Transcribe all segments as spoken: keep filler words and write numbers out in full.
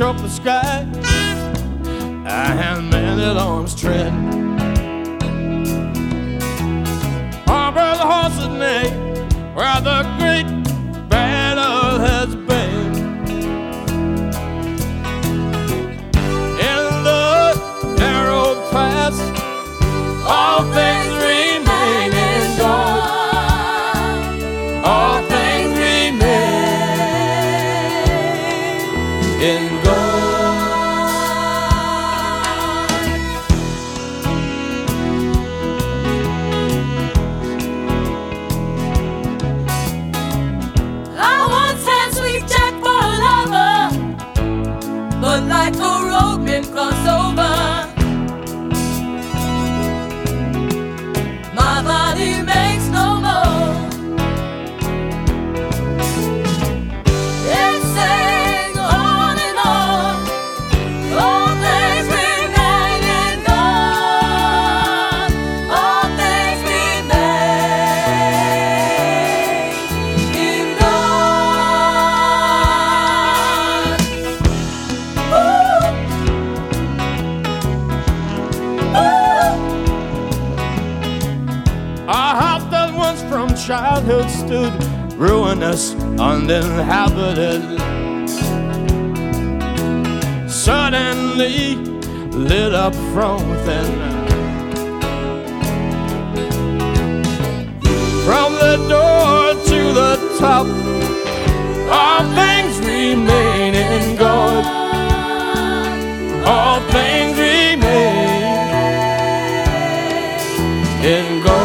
up the sky and many arms tread. Over the horses neigh where the great battle has been. In the narrow pass, all things remain in gold. All things remain in gold. I once had Sweet Jack for a lover, but like a road been crossed over. My body makes no more. It sang on and on. All things remain in God. All things remain in God. Ooh. Ooh. Our house that once from childhood stood ruinous, uninhabited, suddenly lit up from within. From the door to the top, all things remain in gold. All things remain in gold.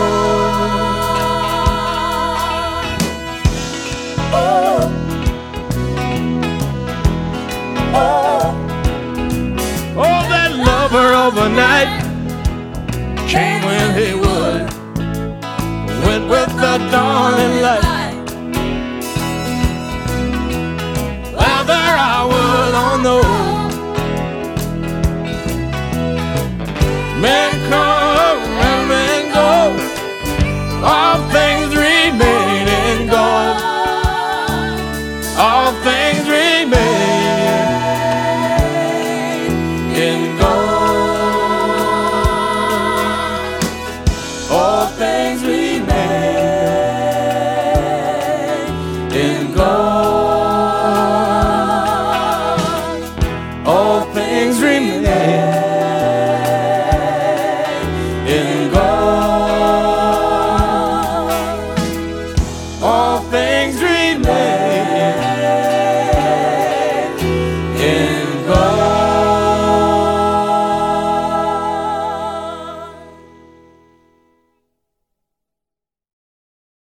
Oh, that lover overnight came when he would, went with the dawn and light.